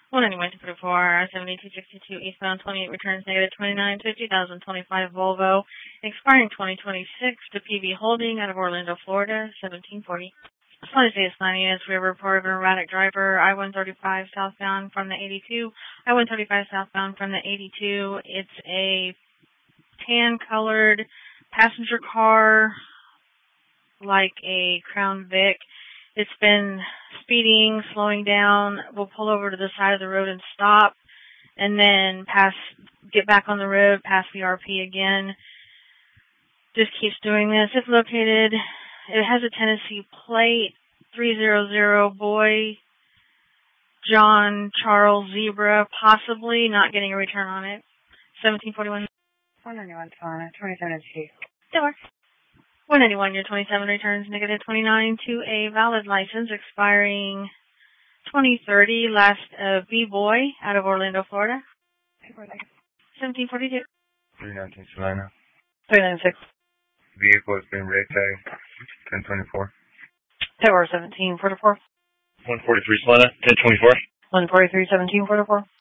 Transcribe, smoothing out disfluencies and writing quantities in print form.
191 to 44, 7262 eastbound, 28 returns negative 29 to 2025 Volvo, expiring 2026 to PB Holding out of Orlando, Florida, 1740. Florida State is 90 minutes. We have a report of an erratic driver, I-135 southbound from the 82, I-135 southbound from the 82. It's a tan-colored passenger car, like a Crown Vic. It's been speeding, slowing down. We'll pull over to the side of the road and stop, and then get back on the road, pass VRP again. Just keeps doing this. It's located, it has a Tennessee plate, 300 boy, John Charles Zebra, possibly not getting a return on it. 1741. 191 Savannah, 2702. Door. 191, your 27 returns negative 29 to a valid license expiring 2030, last B-Boy out of Orlando, Florida. 1742. 319 Savannah. 396. Vehicle has been red tagged. 1024. Tower 1744. 143 Savannah. 1024. 143 1744.